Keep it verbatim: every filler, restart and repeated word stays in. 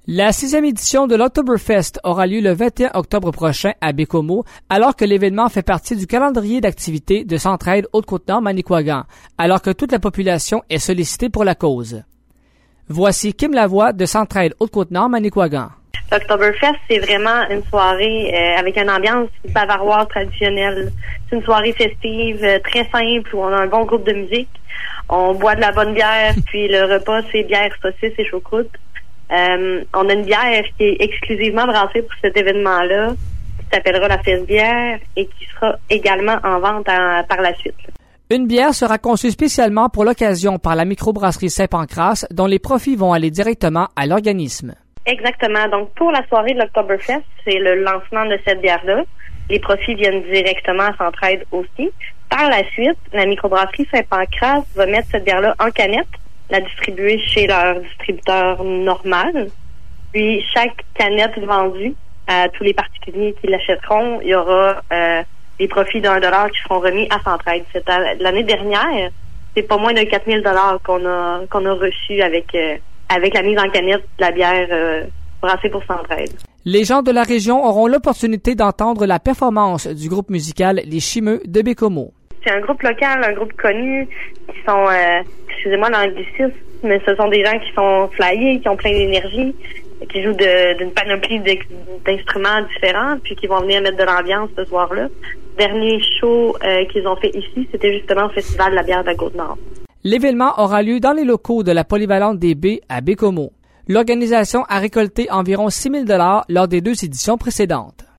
La sixième édition de l'Oktoberfest aura lieu le vingt et un octobre prochain à Baie-Comeau, alors que l'événement fait partie du calendrier d'activités de Centraide Haute-Côte-Nord-Manicouagan, alors que toute la population est sollicitée pour la cause. Voici Kim Lavoie de Centraide Haute-Côte-Nord-Manicouagan. L'Oktoberfest, c'est vraiment une soirée euh, avec une ambiance bavaroise traditionnelle. C'est une soirée festive, euh, très simple, où on a un bon groupe de musique. On boit de la bonne bière, puis le repas, c'est bière, saucisse et choucroute. Euh, on a une bière qui est exclusivement brassée pour cet événement-là, qui s'appellera la Fest Bière et qui sera également en vente à, par la suite. Une bière sera conçue spécialement pour l'occasion par la microbrasserie Saint-Pancrace, dont les profits vont aller directement à l'organisme. Exactement. Donc, pour la soirée de l'Oktoberfest, c'est le lancement de cette bière-là. Les profits viennent directement à Centraide aussi. Par la suite, la microbrasserie Saint-Pancrace va mettre cette bière-là en canette, la distribuer chez leur distributeur normal. Puis, chaque canette vendue à tous les particuliers qui l'achèteront, il y aura euh, des profits d'un dollar qui seront remis à Centraide. Cette, l'année dernière, c'est pas moins de quatre mille dollars qu'on a qu'on a reçu avec euh, avec la mise en canette de la bière euh, brassée pour Centraide. Les gens de la région auront l'opportunité d'entendre la performance du groupe musical Les Chimeux de Baie-Comeau. C'est un groupe local, un groupe connu, qui sont, euh, excusez-moi l'anglicisme, mais ce sont des gens qui sont flyés, qui ont plein d'énergie, qui jouent de, d'une panoplie d'instruments différents, puis qui vont venir mettre de l'ambiance ce soir-là. Le dernier show euh, qu'ils ont fait ici, c'était justement au Festival de la bière de la Côte-Nord. L'événement aura lieu dans les locaux de la Polyvalente des Baies à Baie-Comeau. L'organisation a récolté environ six mille dollars lors des deux éditions précédentes.